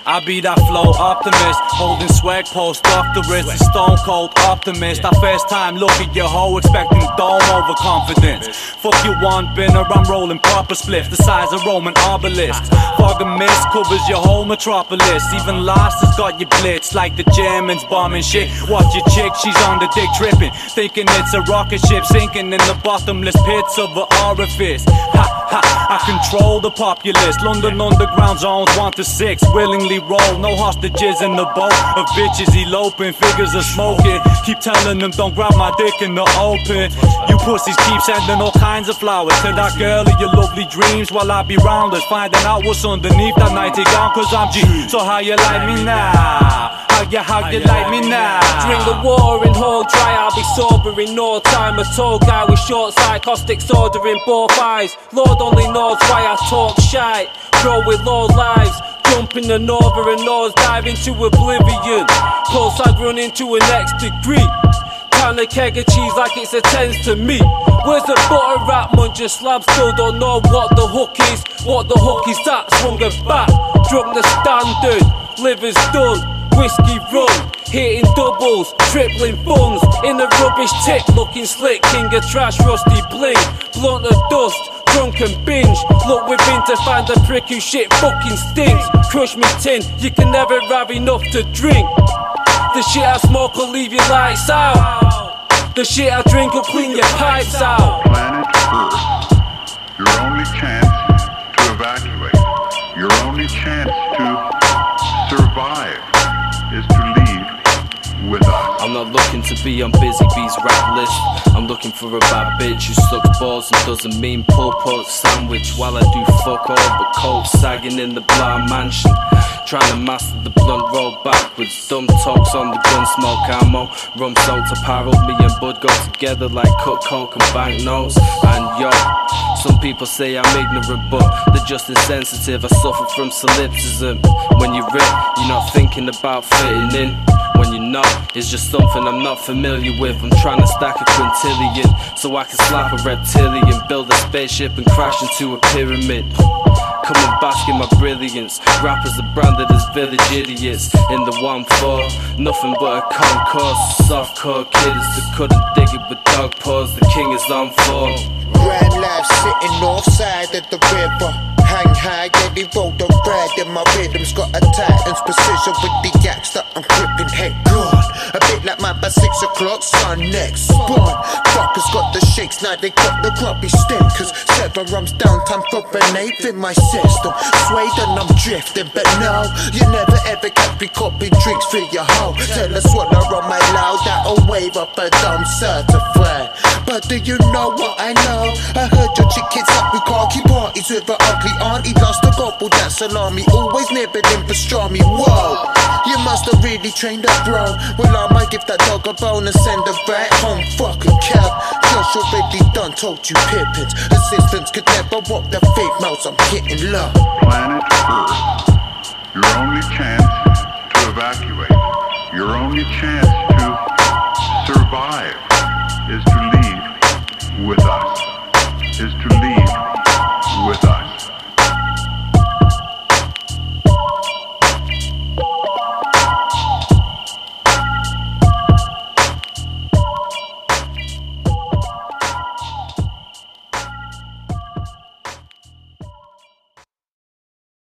I be that flow optimist, holding swag post doctorates, a stone cold optimist. I first time look at your hoe expecting dome overconfidence. Fuck you one binner, I'm rolling proper spliff, the size of Roman obelisks. Fog and mist covers your whole metropolis. Even Lost has got you blitzed like the Germans bombing shit. Watch your chick, she's on the dick tripping, thinking it's a rocket ship sinking in the bottomless pits of an orifice. Ha ha, I control the populace. London underground zones 1 to 6, willingly roll, no hostages in the boat of bitches eloping, figures are smoking. Keep telling them don't grab my dick in the open. You pussies keep sending all kinds of flowers to that girl of your lovely dreams, while I be rounders finding out what's underneath that nighty gown, cause I'm G. So how you like me now? How you like me now? Drink the water and hold dry, I'll be sober in no time. A tall guy with short sight, caustic soda in both eyes. Lord only knows why I talk shite. Grow with low lives, jumping and over and nose, dive into oblivion. Pulse I'd run into an X degree. Can a keg of cheese like it's a tens to me. Where's the butter wrap? Muncher slab still don't know what the hook is. What the hook is that? Swung her back, drunk the standard, liver's done. Whiskey rum, hitting doubles, tripling funds. In a rubbish tip, looking slick, king of trash, rusty bling. Blunt of dust, drunk and binge. Look within to find a prick who shit fucking stinks. Crush me tin, you can never have enough to drink. The shit I smoke will leave your lights out. The shit I drink will clean your pipes out. Planet Earth, your only chance to evacuate, your only chance to survive is to leave with us. I'm not looking to be on Busy Bee's rap list. I'm looking for a bad bitch who sucks balls and doesn't mean pull pork sandwich. While I do fuck all but cold sagging in the blind mansion, trying to master the blunt roll backwards. Dumb talks on the gun smoke ammo. Rum salt apparel, me and Bud go together like cut coke and banknotes. And yo, some people say I'm ignorant, but they're just insensitive. I suffer from solipsism. When you rip, you're not thinking about fitting in. When you're not, it's just something I'm not familiar with. I'm trying to stack a quintillion so I can slap a reptilian, build a spaceship and crash into a pyramid. Come and bask in my brilliance. Rappers are branded as village idiots. In the 1-4, nothing but a concourse. Softcore kids that couldn't dig it with dog paws. The king is on form. Grand life sitting north side of the river. Hang high, yeah, they roll the ride, and my rhythm's got a Titan's precision with the axe that I'm gripping. Hey, God, a bit like my by 6 o'clock sun next spawn. Fuckers got the shakes, now they got the grubby stickers. 7 rums down, time for an 8th in my system. Swayed and I'm drifting, but no, you never ever catch me copying drinks for your hoe. Tell us what I run my loud, that'll wave up a dumb certified. But do you know what I know? I heard your chick kids up with khaki parties with an ugly auntie. Lost a gobble, that salami, always nibbling pastrami. Whoa, you must have really trained up, bro. Well, I might give that dog a bone and send her back home. Fucking cab, Josh already done told you pippins. Assistants could never walk the fake mouths, I'm getting low. Planet Earth, your only chance to evacuate, your only chance to survive is to leave with us, is to leave with us.